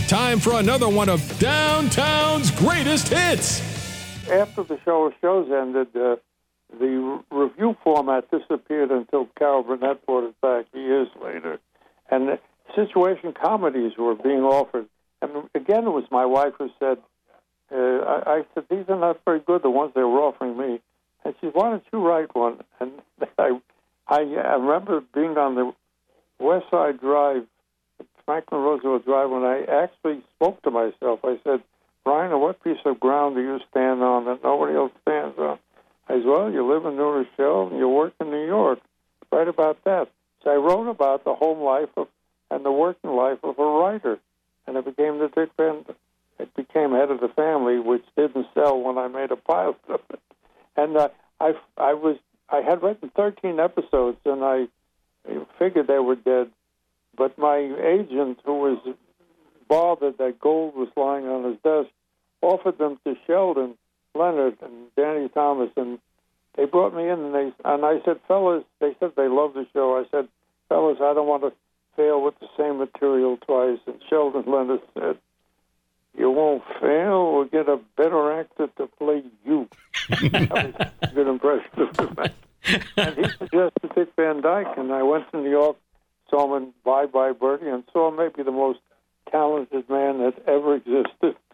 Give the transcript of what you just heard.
Time for another one of Downtown's Greatest Hits. After the shows ended, the review format disappeared until Carol Burnett brought it back years later. And situation comedies were being offered. And again, it was my wife who said, I said, these are not very good, the ones they were offering me. And she said, why don't you write one? And I remember being on the West Side Drive, Franklin Roosevelt Drive, when I actually spoke to myself. I said, Brian, what piece of ground do you stand on that nobody else stands on? I said, well, you live in New Rochelle and you work in New York. Write about that. So I wrote about the home life and the working life of a writer. And it became the Dick Van. It became Head of the Family, which didn't sell when I made a pilot of it. And I had written 13 episodes, and I figured they were dead. But my agent, who was bothered that gold was lying on his desk, offered them to Sheldon Leonard and Danny Thomas, and they brought me in, and I said, fellas, they said they loved the show. I said, fellas, I don't want to fail with the same material twice. And Sheldon Leonard said, you won't fail. We'll get a better actor to play you. That was a good impression of the man. And he suggested Dick Van Dyke, and I went to New York, saw him in Bye Bye Birdie, and saw maybe the most talented man that ever existed.